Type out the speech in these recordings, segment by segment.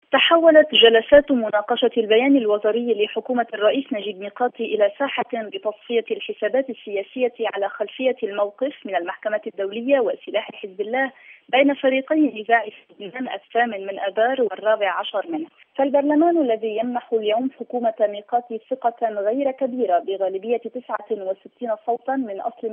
تحولت جلسات مناقشة البيان الوزاري لحكومة الرئيس نجيب ميقاتي إلى ساحة بتصفية الحسابات السياسية على خلفية الموقف من المحكمة الدولية وسلاح حزب الله بين فريقي النزاع في لبنان الثامن من آذار والرابع عشر منه. فالبرلمان الذي يمنح اليوم حكومة ميقاتي ثقة غير كبيرة بغالبية 69 صوتا من أصل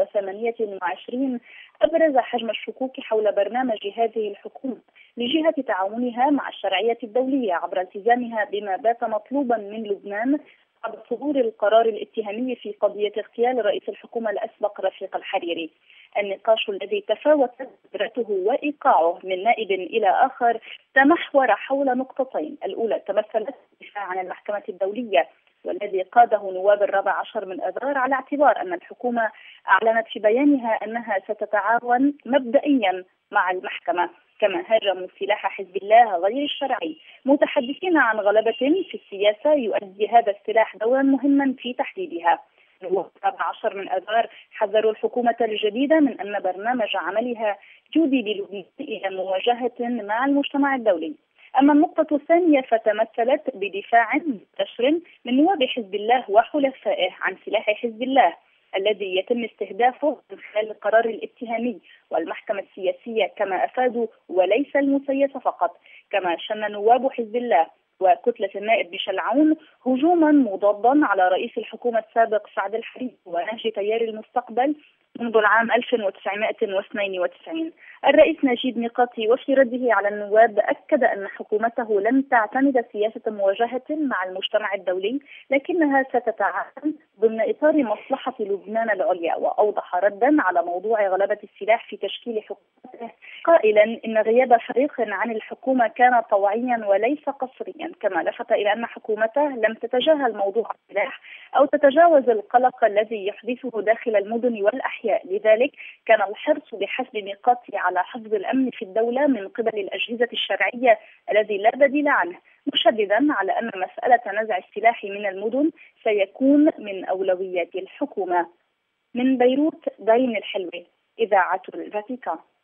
128 أبرز حجم الشكوك حول برنامج هذه الحكومة لجهة تعاونها مع الشرعية الدولية عبر التزامها بما بات مطلوبا من لبنان بعد صدور القرار الاتهامي في قضية اغتيال رئيس الحكومة الأسبق رفيق الحريري. النقاش الذي تفاوتت قدرته وإيقاعه من نائب إلى آخر تمحور حول نقطتين. الأولى تمثلت الدفاع عن المحكمة الدولية والذي قاده نواب الرابع عشر من آذار على اعتبار أن الحكومة أعلنت في بيانها أنها ستتعاون مبدئيا مع المحكمة. كما هاجموا سلاح حزب الله غير الشرعي متحدثين عن غلبة في السياسة يؤدي هذا السلاح دورا مهما في تحديدها. نواب الرابع عشر من آذار حذروا الحكومة الجديدة من أن برنامج عملها يودي بلبنان إلى مواجهة مع المجتمع الدولي. أما النقطة الثانية فتمثلت بدفاع مباشر من نواب حزب الله وحلفائه عن سلاح حزب الله الذي يتم استهدافه من خلال القرار الاتهامي والمحكمة السياسية كما أفادوا وليس المسيسة فقط. كما شن نواب حزب الله وكتلة النائب بشلعون هجوما مضادا على رئيس الحكومة السابق سعد الحريري ونهج تيار المستقبل منذ العام 1992. الرئيس نجيب ميقاتي وفي رده على النواب أكد أن حكومته لن تعتمد سياسة مواجهة مع المجتمع الدولي لكنها ستتعاون ضمن إطار مصلحة لبنان العليا، وأوضح ردا على موضوع غلبة السلاح في تشكيل حكومته قائلا إن غياب فريق عن الحكومة كان طوعيا وليس قصريا. كما لفت إلى أن حكومته لم تتجاهل موضوع السلاح أو تتجاوز القلق الذي يحدثه داخل المدن والأحياء، لذلك كان الحرص بحسب ميقاتي على حفظ الأمن في الدولة من قبل الأجهزة الشرعية الذي لا بديل عنه، مشددا على أن مسألة نزع السلاح من المدن سيكون من أولويات الحكومة. من بيروت دارين الحلوي، إذاعة الفاتيكان.